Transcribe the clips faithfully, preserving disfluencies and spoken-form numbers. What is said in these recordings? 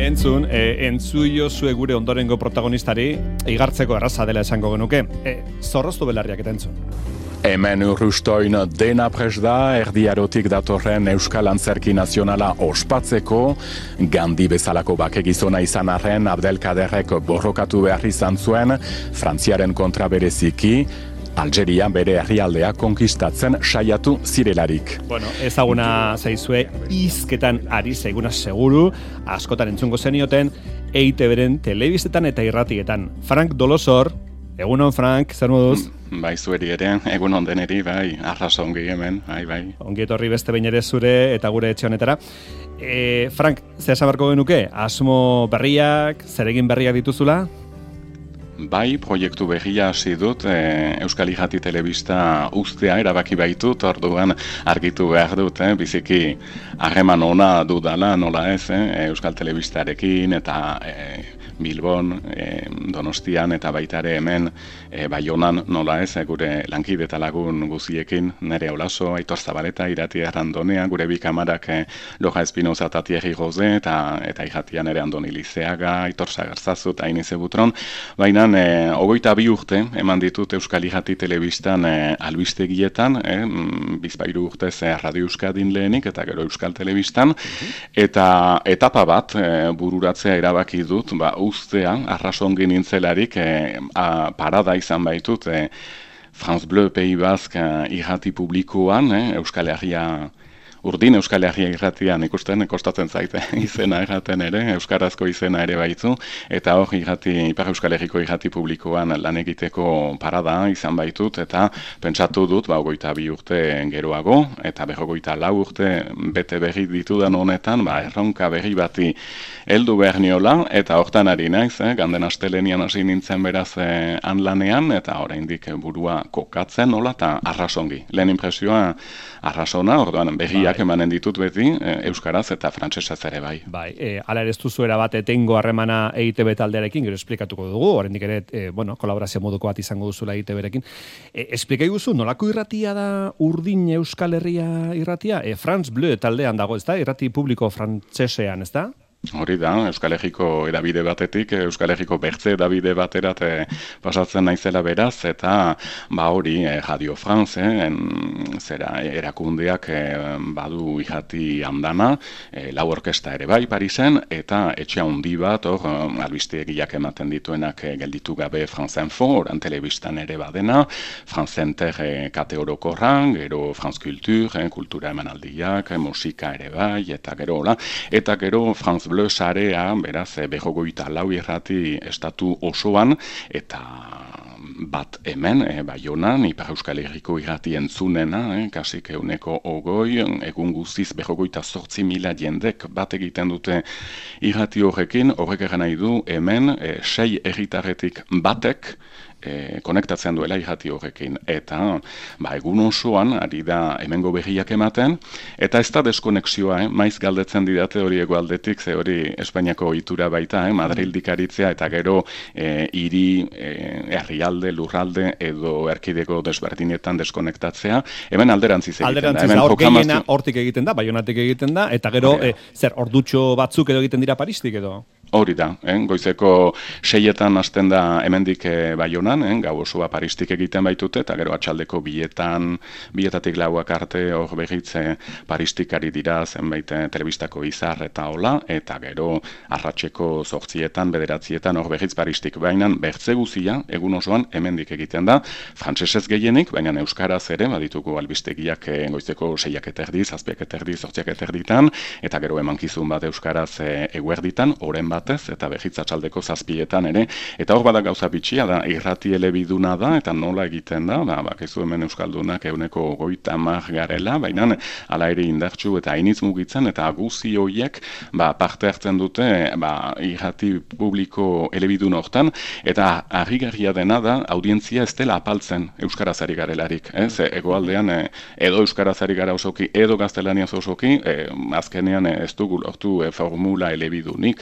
Entzun, e, entzuio zue gure ondorengo protagonistari, igartzeko erraza dela esango genuke. E, zorroztu belarriak eta entzun. Hemen urrustoin dena pres da, erdiarotik datorren Euskal Antzerki Nazionala ospatzeko, Gandhi bezalako bakegizona izan arren Abdelkaderrek borrokatu behar izan zuen, Frantziaren kontra bereziki, Algeria bere herrialdea konkistatzen saiatu zirelarik. Bueno, ezaguna zaizue, hizketan ari zaiguna seguru, askotan entzungo zenioten, E I Te Beren telebistetan eta irratietan. Frank Dolosor, egunon Frank, zer moduz? Bai, zueri ere, egun ondeneri, bai, arrasa ongi hemen, bai, bai. Ongi etorri beste behin ere zure eta gure etxe honetara. E, Frank, zer esan beharko genuke? Asmo berriak, zeregin berriak dituzula? Bai, proiektu berria hasi dut, e, Euskal Irrati Telebista ustea erabaki baitut, orduan argitu behar dut, eh, biziki harreman ona dudala, nola ez, eh, Euskal Telebistarekin eta e, Bilbon, e, Donostian eta baita ere hemen e, Baionan, nola ez, gure lankide eta lagun guziekin, nere Olaso, Aitor Zabaleta, Irati Errandonea, gure bi kamarak e, Loja Espinoza eta Thierry Rose, eta, eta irratian ere Andoni Lizeaga, Aitor Sagarzazu eta Inize Butron, baina e, ogoita bi urte eman ditut Euskal Irrati Telebistan e, albistegietan, e, bizpairu urtez e, Radio Euskadin lehenik eta gero Euskal Telebistan, eta etapa bat e, bururatzea erabaki dut, ba, ustea, arrasongi nintzelarik, e, a, parada izan baitut, e, France Bleu Pays Basque e, irrati publikoan, e, Euskal Herria, Urdin Euskal Herria irratian ikusten, kostatzen zaite izena erraten ere, euskarazko izena ere baitu, eta hor irrati, Ipar Euskal Herriko irrati publikoan lan egiteko parada izan baitut, eta pentsatu dut, ba, ogoita bi urte geroago, eta berrogoita lau urte bete berri ditudan honetan, ba, erronka berri bati heldu behar niola, eta hortan ari naiz, eh, ganden astelenian hasi nintzen beraz eh, han lanean, eta oraindik burua kokatzen, nola, eta arrasongi. Lehen impresioa arrasona, orduan berriak emanen ditut beti, e, euskaraz eta frantsesaz ere bai. Bai, e, ala ere ez duzu erabat etengo harremana E I Te Be taldearekin, gero esplikatuko dugu, oraindik ere, e, bueno, kolaborazio moduko bat izango duzula E I Te Berekin. E, esplikai guzu, nolako irratia da Urdin Euskal Herria irratia? E, France Bleu taldean dago, ez da? Irrati publiko frantsesean, ez da? Hori da, Euskal Herriko edabide batetik, Euskal Herriko bertze edabide baterat e, pasatzen naizela beraz, eta ba hori, e, Radio France, e, en, zera erakundeak e, badu irrati handana, e, lau orkesta ere bai Parisen, eta etxe handi bat, hor, albistegiak ematen dituenak e, gelditu gabe France Info, oran telebistan ere badena, France Center e, kate orokorran, gero France Culture, e, kultura emanaldiak, e, musika ere bai, eta gero, hola, eta gero France Bleu sarea, beraz, berrogoita lau irrati estatu osoan, eta bat hemen, e, Baionan, Ipar Euskal Herriko irrati entzunena, e, kasik euneko ogoi, egun guztiz berrogoita zortzi mila jendek bat egiten dute irrati horrekin, horrek eran nahi du hemen, e, sei herritarretik batek, E, konektatzen duela irrati horrekin, eta ba, egun osoan ari da hemengo berriak ematen, eta ez da deskonexioa, eh? Maiz galdetzen didate hori egoaldetik, ze hori Espainiako ohitura baita, eh? Madrildik aritzea, eta gero e, hiri, e, herrialde, lurralde, edo erkideko desberdinetan deskonektatzea, hemen alderantziz egiten alderantziz da. Alderantziz da, hor gehiena hortik egiten da, Baionatik egiten da, eta gero, e, zer, ordutxo batzuk edo egiten dira Paristik edo? Hori da, eh? Goizeko seietan hasten da hemendik eh, Baionan, eh? Gau osoa Paristik egiten baitute, eta gero atxaldeko bietan, bietatik lauak arte hor behitze Paristik ari dira zenbait telebistako izar eta hola, eta gero arratseko zortzietan, bederatzietan hor behitz Paristik, baina bertze guzia egun osoan hemendik egiten da, frantsesez gehienik, baina euskaraz ere, badituko albistegiak eh, goizeko seiak eterdi, zazpiak eterdi, zortziak eterditan, eta gero emankizun bat euskaraz eh, eguerditan, oren bat eta behitza txaldeko zazpietan ere, eta hor bada gauza bitxia da, irrati elebiduna da, eta nola egiten da, ba, bakizu hemen euskaldunak euneko goita mar garela, baina ala ere indartsu eta hainitz mugitzen, eta guzi horiek ba, parte hartzen dute ba, irrati publiko elebidun hortan, eta harrigarria dena da, audientzia ez dela apaltzen euskaraz ari garelarik, ez? Egoaldean edo euskaraz ari gara osoki, edo gaztelaniaz osoki, e, azkenean ez dugu lortu e, formula elebidunik, edo zai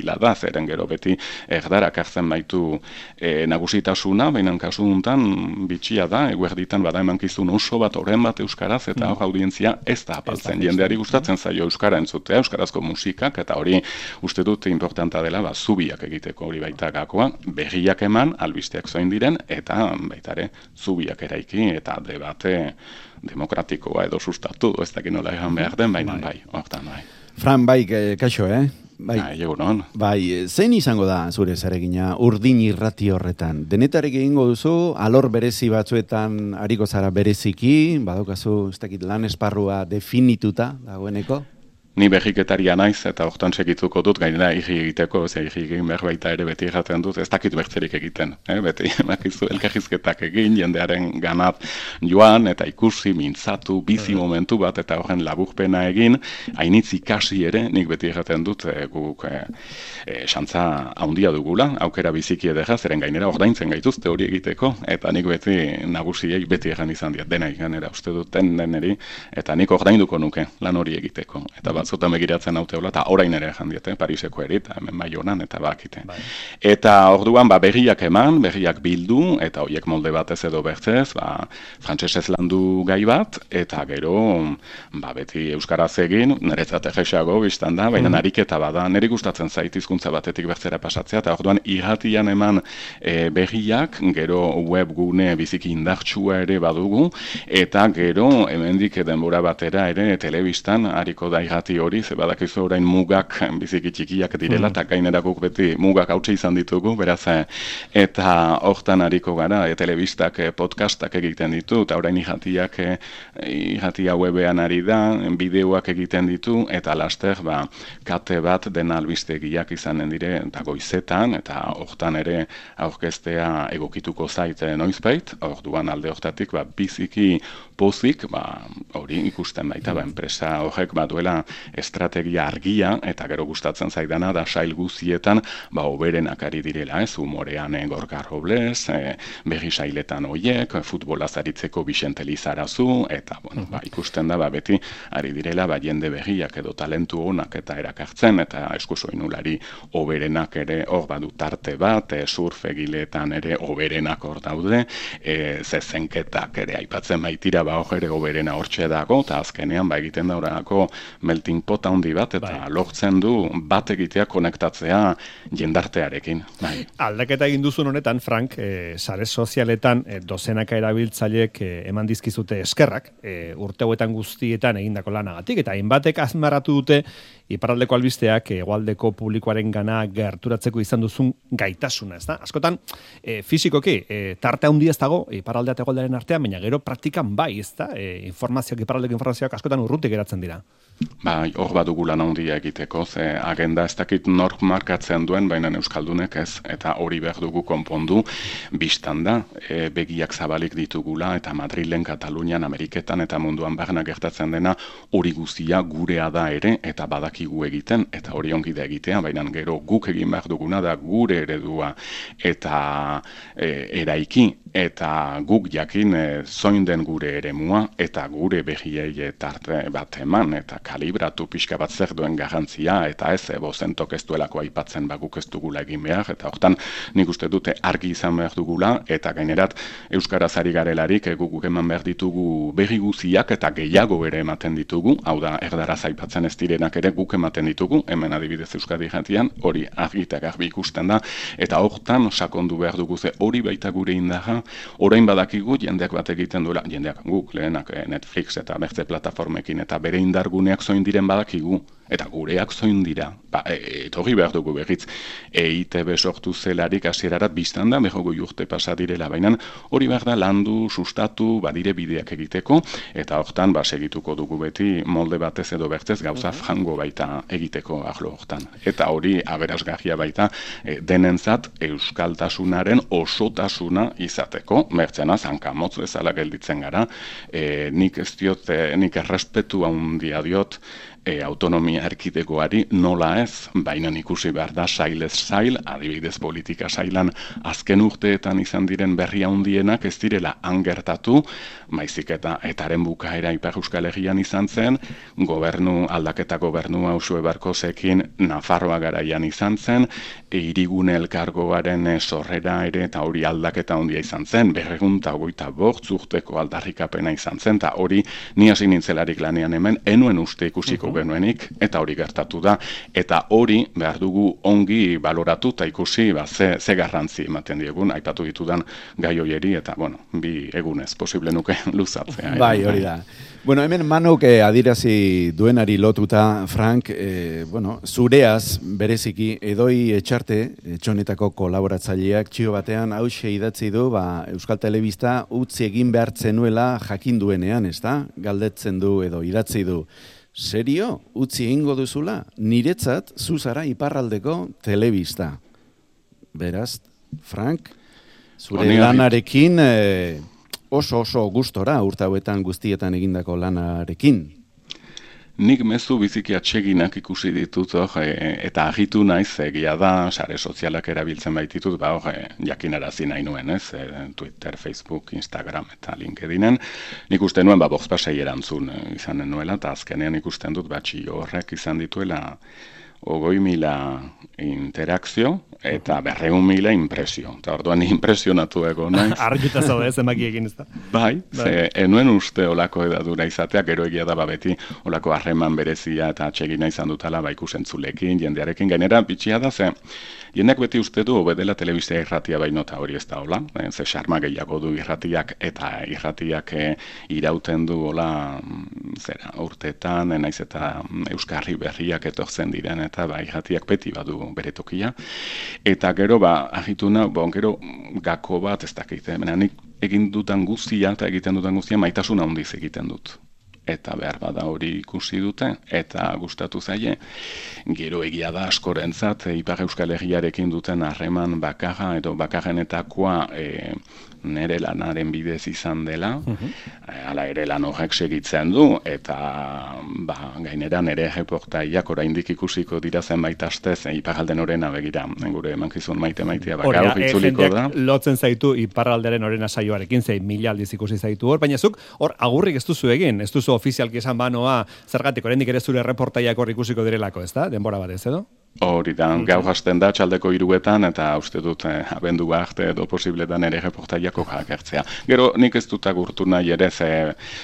zaila da, zeren gero beti erdarak hartzen baitu e, nagusitasuna, baina kasu honetan bitxia da, eguerditan bada emankizun oso bat oren bat euskaraz, eta hor audientzia ez da apaltzen, jendeari gustatzen zaio euskara entzutea, euskarazko musikak, eta hori uste dut importanta dela, ba, zubiak egiteko hori baita gakoa, berriak eman, albisteak zoin diren, eta baitare zubiak eraiki, eta debate demokratikoa edo sustatu, ez dakit nola egan behar den, baina bai, hortan bai. Fran, bai, kaixo, eh? Bai, bai, bai, zein izango da zure zeregina urdin irrati horretan? Denetarek egingo duzu, alor berezi batzuetan ariko zara bereziki, badokazu, ez dakit lan esparrua definituta dagoeneko? Ni berriketaria naiz, eta hortan segituko dut, gainera irri egiteko, ze irri egin behar baita ere beti erraten dut, ez dakit bertzerik egiten. Eh? Beti, emakizu, elkarrizketak egin, jendearen ganat joan, eta ikusi, mintzatu, bizi momentu bat, eta horren laburpena egin, hainitz ikasi ere, nik beti erraten dut, e, guk e, e, xantza handia dugula, aukera biziki edera, zeren gainera ordaintzen gaituzte hori egiteko, eta nik beti nagusiei beti erran izan diat, dena gainera uste duten deneri, eta nik ordainduko nuke lan hori egiteko. Eta batzutan begiratzen haute hola, eta orain ere jandiete, Pariseko eri, eta hemen Baionan, eta bakite. Bai. Eta orduan, ba, berriak eman, berriak bildu, eta horiek molde batez edo bertzez, ba, frantsesez landu gai bat, eta gero, ba, beti euskaraz egin, niretzat egesago biztan da, baina mm. ariketa bada, niri gustatzen zait hizkuntza batetik bertzera pasatzea, eta orduan, irratian eman e, berriak, gero webgune biziki indartsua ere badugu, eta gero, hemendik denbora batera ere, telebistan, hariko da irrati hori, ze badakizu orain mugak biziki txikiak direla, eta mm. gainerakuk beti mugak hautsi izan ditugu, beraz, eta hortan hariko gara, e, telebistak, e, podcastak egiten ditu, eta orain irratiak, e, irratia webean ari da, bideoak egiten ditu, eta laster, ba, kate bat dena albistegiak izanen dire, eta goizetan, eta hortan ere aurkeztea egokituko zaite noizbait, orduan alde hortatik, ba, biziki pozik, ba, hori ikusten baita, ba, enpresa horrek baduela estrategia argia, eta gero gustatzen zaidana, da sail guzietan, ba, oberenak ari direla, ez, humorean e, Gorka Robles, e, berri sailetan hoiek, futbola zaritzeko Bixente Lizarazu, eta, bueno, ba, ikusten da, ba, beti ari direla, ba, jende berriak edo talentu onak eta erakartzen, eta eskusoinulari oberenak ere hor badu tarte bat, e, surf egiletan ere oberenak hor daude, e, zezenketak ere aipatzen baitira, ba, hor ere oberena hortxe dago, eta azkenean, ba, egiten da horako melting pot handi bat, eta bai. Lortzen du bat egitea konektatzea jendartearekin. Bai. Aldaketa egin duzun honetan, Frank, e, sare sozialetan e, dozenaka erabiltzaileek e, eman dizkizute eskerrak, e, urte hauetan guztietan egindako lanagatik, eta hainbatek azmarratu dute iparraldeko albisteak hegoaldeko publikoaren gana gerturatzeko izan duzun gaitasuna, ez da? Askotan, e, fizikoki, e, tarte handia ez dago, iparraldea eta hegoaldearen artean, baina gero praktikan bai, ez da? E, informazioak, iparraldeko informazioak askotan urrutik geratzen dira. Bai, hor badugu lan handia egiteko, ze agenda ez dakit nork markatzen duen, baina euskaldunek ez, eta hori behar dugu konpondu, biztan da, e, begiak zabalik ditugula, eta Madrilen, Katalunian, Ameriketan, eta munduan barna gertatzen dena, hori guztia gurea da ere, eta badakigu egiten, eta hori ongi da egitea, baina gero guk egin behar duguna da gure eredua, eta e, eraiki, eta guk jakin e, zoin den gure eremua, eta gure begiei tarte bat eman, eta kalibratu pixka bat zer duen garrantzia, eta ez, ebo zentok ez duelako aipatzen baguk ez dugula egin behar, eta hortan nik uste dute argi izan behar dugula, eta gainerat Euskaraz ari garelarik guk eman behar ditugu berri guziak, eta gehiago ere ematen ditugu, hau da erdaraz aipatzen ez direnak ere guk ematen ditugu, hemen adibidez Euskadi jatian, hori argi eta garbi ikusten da, eta hortan sakondu behar dugu ze hori baita gure indarra, orain badakigu jendeak bat egiten duela, jendeak guk lehenak Netflix eta bertze plataformekin, eta bere indarguneak zoin diren badakigu, eta gureak zoin dira. Ba, etorri behar dugu berriz, E I T B sortu zelarik hasierarat biztan da, behogoi urte pasa direla, baina hori behar da landu, sustatu, badire bideak egiteko, eta hortan ba, segituko dugu beti molde batez edo bertez gauza uh-huh. frango baita egiteko arlo hortan. Eta hori aberasgarria baita e, denentzat euskaltasunaren osotasuna izateko, mertzena zankamotz bezala gelditzen gara, e, nik ez diot, e, nik errespetu handia diot, e, autonomia erkidegoari nola ez, baina ikusi behar da sailez sail, adibidez politika sailan azken urteetan izan diren berri handienak ez direla angertatu, maizik eta etaren bukaera Ipar Euskal Herrian izan zen, gobernu aldaketa gobernua Uxue Barkosekin Nafarroa garaian izan zen, e, hirigune elkargoaren e, sorrera ere eta hori aldaketa handia izan zen, berregun eta hogeita bost urteko aldarrikapena izan zen, eta hori ni hasi nintzelarik lanean hemen, enuen uste ikusiko uh-huh. genuenik, eta hori gertatu da, eta hori behar dugu ongi baloratu eta ikusi ba, ze, ze garrantzi ematen diegun, aipatu ditudan gai hoieri, eta bueno, bi egunez posible nuke luzatzea. Bai, hori da. Bueno, hemen Manuk eh, adirazi duenari lotuta, Frank, eh, bueno, zureaz bereziki edoi etxarte, etxonetako kolaboratzaileak txio batean hauxe idatzi du, ba, Euskal Telebista utzi egin behar zenuela jakin duenean, ezta? Galdetzen du edo idatzi du. Serio? Utzi egingo duzula? Niretzat, zuzara iparraldeko telebista. Beraz, Frank, zure Oni lanarekin eh, oso oso gustora urte hauetan guztietan egindako lanarekin. Nik mezu biziki atseginak ikusi ditut, or, e, eta agitu naiz, egia da, sare sozialak erabiltzen baititut, ba, or, e, jakinarazi nahi nuen, ez, e, Twitter, Facebook, Instagram eta LinkedInen. Nik uste nuen, ba, bozpasei erantzun izanen nuela, eta azkenean ikusten dut, batxi horrek izan dituela, ogoi mila interakzio eta berreun mila impresio. Eta orduan impresionatu ego naiz. Argita zaude ez emakiekin ez da. Bai, bai. Ze enuen uste olako edadura izatea, gero egia da ba beti olako harreman berezia eta atsegina izan dutala ba ikusentzulekin, jendearekin gainera bitxia da ze jendeak beti uste du obedela telebistia irratia baino eta hori ez da hola. Ze xarma gehiago du irratiak eta irratiak e, irauten du hola zera urteetan, naiz eta euskarri berriak etortzen diren eta ba irratiak beti badu bere tokia. Eta gero ba agituna, bon gero gako bat ez dakit, nik egin dutan guztia eta egiten dutan guztia maitasuna handiz egiten dut. Eta behar bada hori ikusi dute, eta gustatu zaie. Gero egia da askorentzat, Ipar Euskal Herriarekin duten harreman bakarra edo bakarrenetakoa e, nere lanaren bidez izan dela, uh-huh. Hala ere lan horrek segitzen du, eta ba, gainera nere reportaiak oraindik ikusiko dira zenbait astez, e, Iparralden orena begira, gure emankizun maite maitea bakar itzuliko da. Lotzen zaitu Iparralderen orena saioarekin, zein mila aldiz ikusi zaitu hor, baina zuk hor agurrik ez duzu egin, ez duzu ofizialki esan banoa, zergatik oraindik ere zure reportaiak hor ikusiko direlako, ez da? Denbora batez, edo? Hori da, mm-hmm. Gaur hasten da txaldeko hiruetan eta uste dut eh, abendu arte edo posibletan ere reportaiako jakertzea. Gero nik ez dut agurtu nahi ere ze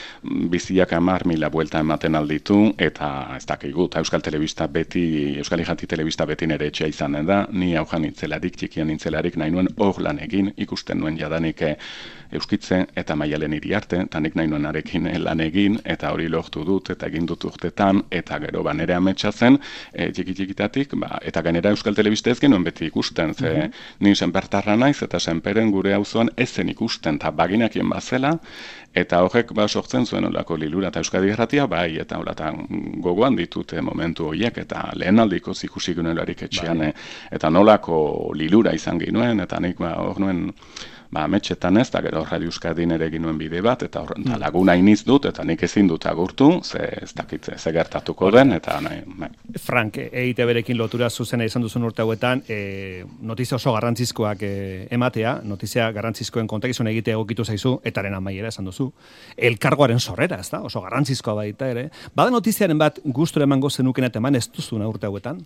biziak hamar mila buelta ematen alditu eta ez dakigu, Euskal Telebista beti, Euskal Irrati Telebista beti nere etxea izanen da, ni haujan nintzelarik, txikian nintzelarik nahi nuen hor lan egin, ikusten nuen jadanik eh, Euskitze eta Maialen Iriarte, eta nik nahi nuen arekin lan egin, eta hori lortu dut, eta egin dut urtetan, eta gero banere ametsa zen, e, txiki-txikitatik, ba, eta gainera Euskal Telebista ez genuen beti ikusten, ze mm-hmm. ni senpertarra naiz, eta senperen gure auzoan ez zen ikusten, eta baginakien bazela, eta horrek ba sortzen zuen olako lilura, eta Euskadi Irratia, bai, eta olatan gogoan ditute momentu horiek, eta lehen aldiko ikusi gunelarik etxean, bai. Eta nolako lilura izan ginuen, eta nik ba, hor nuen, ba, ametxetan ez, eta gero Radio Euskadin ere ginuen bide bat, eta hor, mm. laguna iniz dut, eta nik ezin dut agurtu, ze ez dakitze, ze gertatuko den, eta nahi, nahi. Frank, E I T B-rekin lotura zuzena izan duzun urte hauetan, e, notizia oso garrantzizkoak e, ematea, notizia garrantzizkoen kontakizun egite egokitu zaizu, etaren amaiera esan duzu, elkargoaren sorrera, ez da, oso garrantzizkoa baita ere. Bada notiziaren bat gustura emango zenuken eta eman ez duzuna urte hauetan?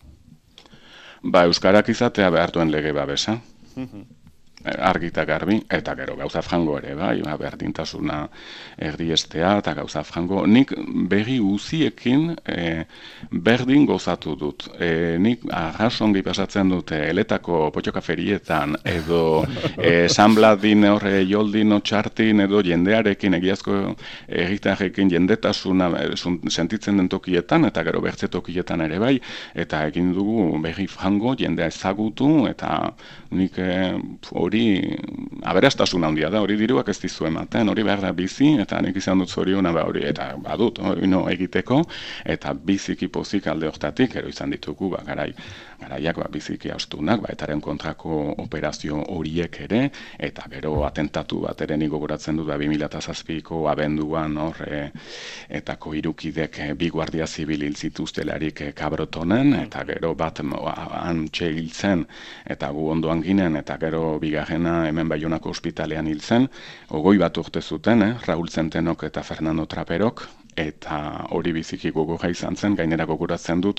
Ba, euskarak izatea behar duen lege babesa. Mm-hmm. Argi eta garbi, eta gero gauza frango ere, bai, berdintasuna erdiestea, eta gauza frango. Nik berri uziekin e, berdin gozatu dut. E, nik arrasongi pasatzen dute eletako potxokaferietan, edo e, sanbladin horre joldin otxartin, edo jendearekin, egiazko erritarrekin jendetasuna sentitzen den tokietan, eta gero bertze tokietan ere bai, eta egin dugu berri frango, jendea ezagutu, eta nik hori aberastasun handia da, hori diruak ez dizu ematen, hori behar da bizi, eta nik izan dut zoriona ba hori, eta badut, hori no egiteko, eta biziki pozik alde hortatik, ero izan ditugu, ba, garai, garaiak ba, biziki astunak, ba, etaren kontrako operazio horiek ere, eta gero atentatu bat ere nik gogoratzen dut, ba, bi mila zazpiko abenduan, hor, e, etako irukidek e, bi guardia zibil hil zituztelarik e, Kabrotonen, eta gero bat antxe hil zen, eta gu ondoan ginen, eta gero bigarrena hemen Baionako ospitalean hil zen, ogoi bat urte zuten, eh, Raul Zentenok eta Fernando Traperok, eta hori biziki gogorra izan zen, gainera gogoratzen dut,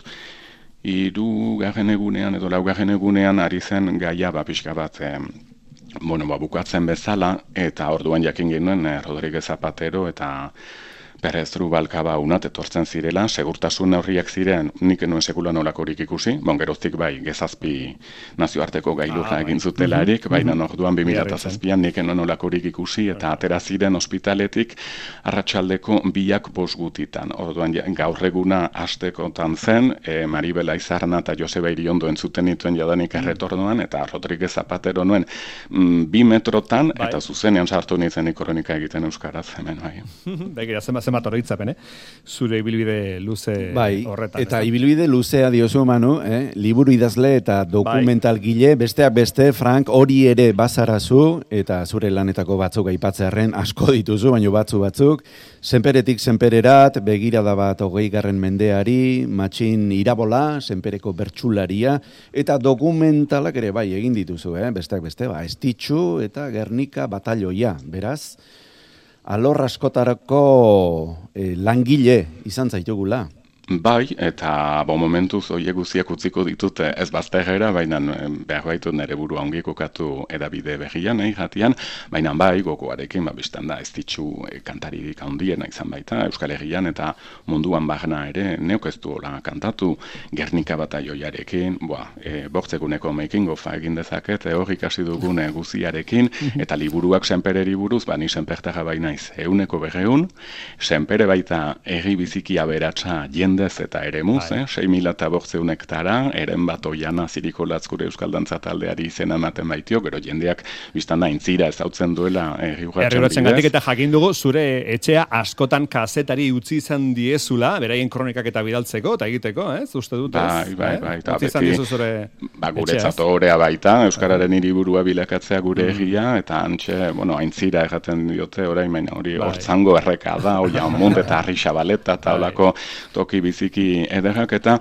hiru garren egunean edo lau garren egunean ari zen gaia ba pixka bat eh, bueno, ba, bukatzen bezala, eta orduan jakin genuen eh, Rodríguez Zapatero eta Perez Rubalcaba unat etortzen zirela, segurtasun neurriak ziren, nik enuen sekula nolakorik ikusi, bon, geroztik bai, gezazpi nazioarteko gailurra ah, egin zutelarik, baina mm -hmm. orduan bi mila zazpian nik enuen nolakorik ikusi, eta atera ziren ospitaletik arratsaldeko biak bost gutitan. Orduan gaur eguna hastekotan zen, e, Maribela Izarna eta Joseba Iriondo entzuten dituen jadanik erretornoan, eta Rodríguez Zapatero nuen mm, bi metrotan, bai. Eta zuzenean sartu nintzen ikoronika egiten euskaraz, hemen bai. Begira, zema, zema oroitzapen, eh? Zure ibilbide luze bai, horretan. Eta ibilbide luzea diozu, Manu, eh? Liburu idazle eta dokumental gile, besteak beste, Frank, hori ere bazarazu, eta zure lanetako batzuk aipatzearren asko dituzu, baino batzu batzuk, senperetik senpererat, begirada bat hogei garren mendeari, matxin irabola, senpereko bertsularia, eta dokumentalak ere bai egin dituzu, eh? Besteak beste, ba, Estitxu eta Gernika batalloia, beraz, alor askotarako eh, langile izan zaitugula. Bai, eta bo momentuz horiek guziak utziko ditut ez bazterrera, baina behar baitu nire burua ongi kokatu edabide berrian, eh, jatian, baina bai, gogoarekin, ba, biztan da, Estitxu e, kantaririk handiena izan baita, Euskal Herrian, eta munduan barna ere, neok ez duola kantatu, Gernika bataioiarekin, boa, e, bortzeguneko making of egin dezaket, hor ikasi dugune guziarekin, eta liburuak senpereri buruz, ba, ni senpertara bainaiz, euneko berreun, senpere baita erri biziki aberatsa jende eta eremuz, eh? sei mila eta bortzeunektara, eren bat oiana zirikolatz gure Euskal Dantza taldeari izena ematen baitio, gero jendeak biztan da intzira ezautzen duela erriuratzen gatik, eta jakin dugu zure etxea askotan kazetari utzi izan diezula, beraien kronikak eta bidaltzeko, eta egiteko, ez? Uste dut, ez? Bai, bai, bai. Eh? Utzi izan diezu zure ba, guretzat orea baita, Euskararen hiriburua bilakatzea gure egia, eta antxe, bueno, aintzira erraten diote orain, baina hori hortzango erreka da, oia onmunt eta harri xabaleta, eta olako toki biziki ederrak, eta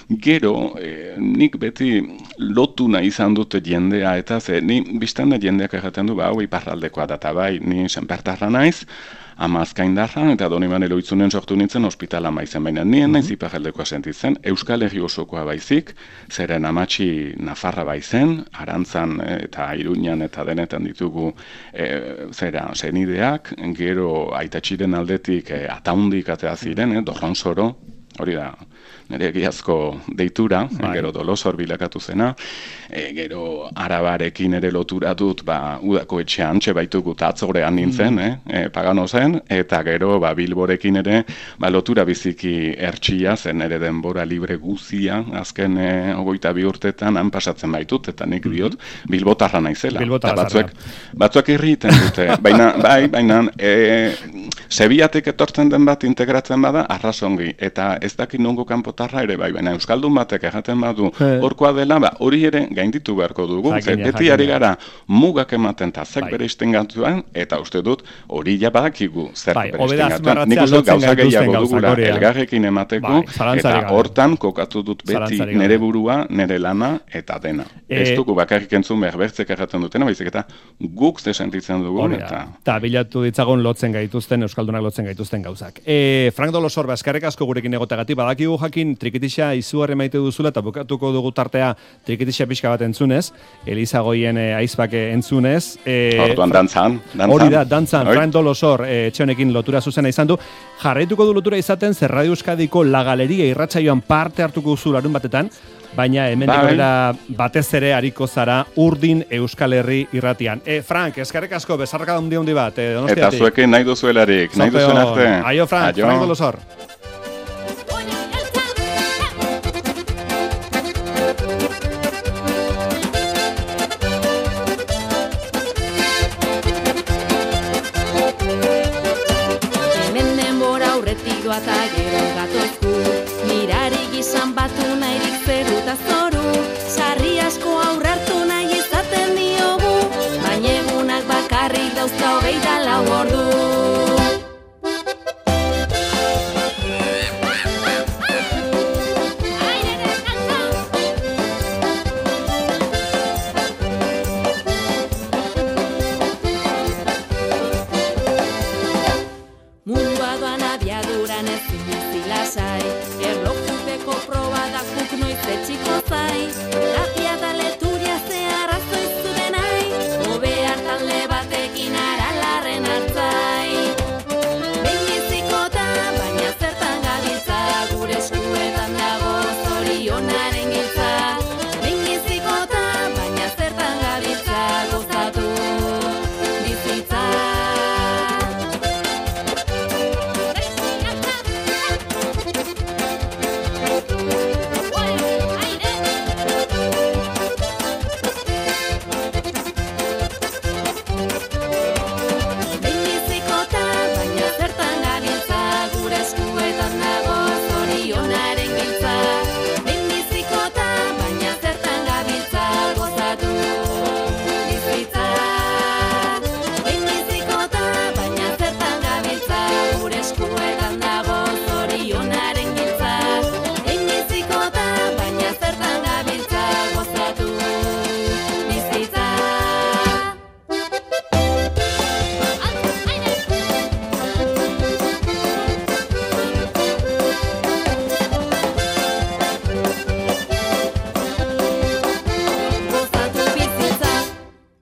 gero e, nik beti lotuna izan dute jendea, eta ze, ni biztan da jendeak erraten du, ba, hau iparraldekoa data bai, ni senpertarra naiz, Amazkaindarra eta Donibane Loitzunen sortu nintzen ospitala maizen, baina nien naiz iparraldekoa sentitzen, Euskal Herri osokoa baizik, zeren amatxi Nafarra baizen, Arantzan eta Iruñan eta denetan ditugu e, zera senideak, gero aitatxiren aldetik e, ataundik atea ziren, e, Dorronsoro, hori da, nire egiazko deitura, bai. Gero Dolosor bilakatu zena, e, gero Arabarekin ere lotura dut, ba, udako etxean, txe baitugu atzorean nintzen, mm. eh, pagano zen, eta gero ba, Bilborekin ere ba, lotura biziki ertxia, zen ere denbora libre guzia, azken e, ogoita bi urtetan, han pasatzen baitut, eta nik diot, Bilbotarra naizela. Bilbotarra batzuek, batzuek irriten dute, baina, bai, baina, e, Sebiatik etortzen den bat integratzen bada, arrazongi, eta ez dakit nongo kanpotarra ere bai, baina Euskaldun batek erraten badu horkoa dela, ba, hori ere gainditu beharko dugu, jakina, beti ari gara mugak ematen eta zek bai. Bere istengatuen, eta uste dut hori ja badakigu zer bai, bere istengatuen. Nik uste gauza gehiago dugula elgarrekin emateko, bai, eta hortan kokatu dut beti nere burua, nere lana, eta dena. E... Ez dugu bakarrik entzun behar bertzek erraten dutena, baizik eta guk ze sentitzen dugu. Eta... eta bilatu ditzagon lotzen gaituzten, Euskaldunak lotzen gaituzten gauzak. E, Frank Dolosor, eskerrik asko gurekin egotagatik, badakigu jakin trikitixa izugarri maite duzula, eta bukatuko dugu tartea trikitixa pixka bat entzunez, Elizagoien e, aizpake entzunez. E, Orduan dantzan, dantzan. Hori da, dantzan, Frank Dolosor e, etxehonekin lotura zuzena izan du. Jarraituko du lotura izaten, zer Radio Euskadiko La Galeria irratsaioan parte hartuko duzu larun batetan, baina hemen dira batez ere ariko zara Urdin Euskal Herri irratian. E, Frank, eskerrik asko, bezarraka handi handi bat, e, Donostiatik. Eta zuekin nahi duzuelarik, nahi duzuen arte. Aio, Frank, Aio. Frank Dolosor.